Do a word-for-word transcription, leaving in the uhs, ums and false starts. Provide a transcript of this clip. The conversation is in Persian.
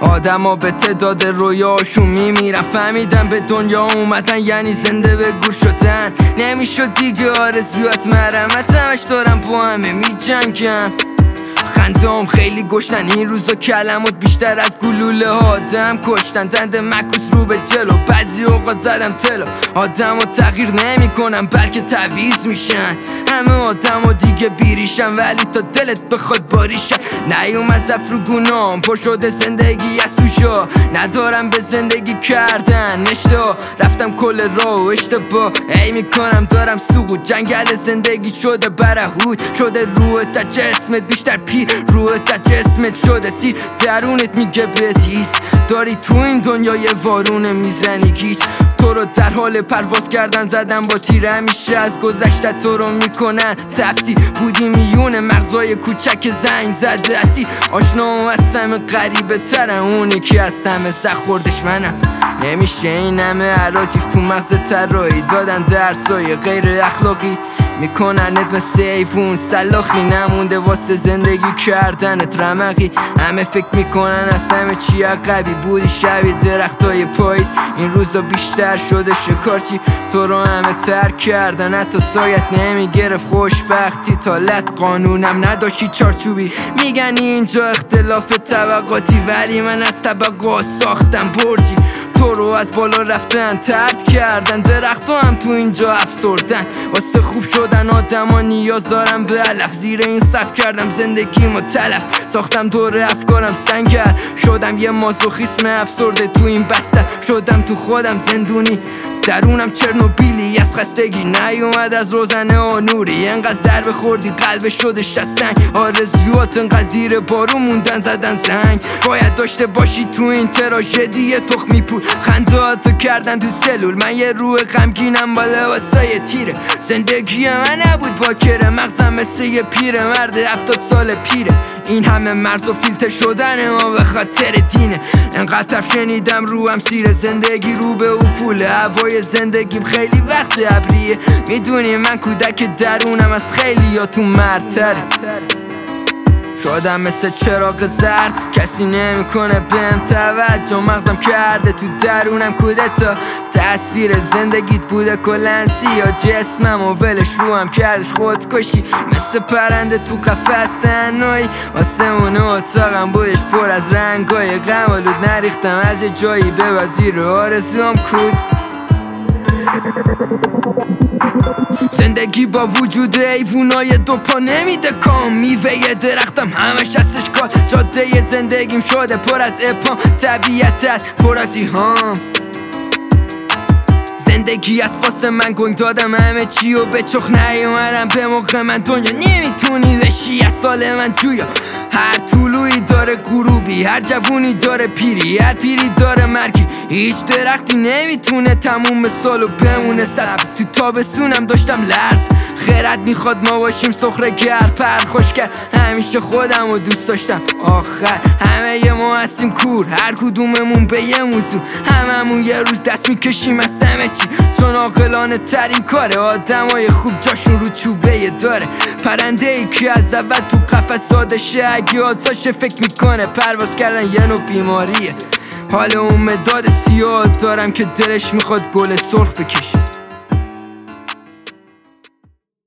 آدم ها به تعداد رویاشون میمیرن، فهمیدن به دنیا اومدن یعنی زنده به گور شدن. نمیشد دیگه آرزوات مرمت، همش دارم با همه میجنگم. خندام خیلی گشتن این روزا، کلمات بیشتر از گلوله ها آدم کشتن. دنده مکوس رو به جلو، بعضی اوقات زدم تلو. آدم ها تغییر نمی کنن بلکه تعویض میشن. همه آدم ها دیگه بیریشن ولی تا دلت بخواد باریشن. نیوم از افرو گنام پر شده زندگی از توشا، ندارم به زندگی کردن نشتا. رفتم کل راه و اشتباه ای میکنم دارم سقوط. جنگل زندگی شده برهوت، شده روح تا جسمت بیشتر پیر، روح تا جسمت شده سیر. درونت میگه بتیز داری تو این دنیای وارونه میزنی گیج. تو رو در حال پرواز کردن زدن با تیر، همیشه از گذشته تو رو میکنن تفسیر. بودی میون مغزای کوچک زنگ زده اسیر. آشنا از همه غریبه ترن، اونی که از همه سخوردش منم. نمیشه این همه عراجیف تو مغز طراحی دادن درسای غیر اخلاقی. میکننت مثل ایفون سلاخی، نمونده واسه زندگی کردنت رمقی. همه فکر میکنن از همه چی عقبی بودی، شبیه درختای پاییز. این روزا بیشتر شده شکارچی، تو رو همه ترک کردن، حتی سایت نمیگرفت خوشبختی. تالت قانونم نداشتی چارچوبی، میگن اینجا اختلاف طبقاتی ولی من از طبقات ساختم برجی. تو رو از بالا رفتن ترد کردن، درختو هم تو اینجا افسردن. واسه خوب شدن آدم ها نیاز دارم به علف، زیر این صف کردم زندگی ما تلف. ساختم دور افکارم سنگر، شدم یه مازوخیسم افسرده تو این بستر. شدم تو خودم زندونی، درونم چرنوبیلی از خستگی. نیومد از روزنه و نوری، انقدر ضربه خوردی قلب شده شستنگ. آرزوات انقدر زیر بارو موندن زدن زنگ. باید داشته باشی تو این تراژدی تخمی پول، خندهاتو کردن تو سلول. من یه روح غمگینم با لباسای تیره، زندگی من نبود باکره. مغزم مثل یه پیره مرد هفتاد سال پیره. این همه مرز و فیلتر شدن ما به خاطر دینه. انقدر شنیدم روم سیره، زندگی رو به افوله. هوای زندگیم خیلی وقت ابریه، میدونی من کودک درونم از خیلیاتون مردتره. شدم مثل چراغ زرد، کسی نمیکنه بهم توجه. مغزم کرده تو درونم کودتا، تصویر زندگیت بوده کلن سیاه. جسمم و ولش رو هم کردش خودکشی، مثل پرنده تو قفس تنهایی. واسه اون اتاقم بودش پر از رنگای غم آلود. نریختم از یه جایی به وزیر آرزوام کود. زندگی با وجود ایوونای دو پا نمیده کام. میوه درختم همش هستش کار، جاده زندگیم شده پر از اپام. طبیعت است پر از ایهام، زندگی از واسه من گنگ دادم همه چی و به چخ نیومدم به موقع من. دنیا نمیتونی بشی از سال من جویا. هر طلوعی داره غروبی، هر جوونی داره پیری، هر پیری داره مرگی. هیچ درختی نمیتونه تموم سالو بمونه سبز. تو تابستونم داشتم لرز، خیرت میخواد ما باشیم سخره گرد پر خوش کرد. همیشه خودم رو دوست داشتم آخر، همه ما هستیم کور، هر کدوممون به یه موضوع. هممون یه روز دست میکشیم از همه چی، چون عاقلانه ترین کاره. آدمای خوب جاشون رو چوبه داره، پرنده ای که از اول تو قفس ساده شه. اگه آزاشه فکر میکنه پرواز کردن یه نوع بیماریه. حال اون مداد سیاه دارم که دلش میخواد گل سرخ بکشه.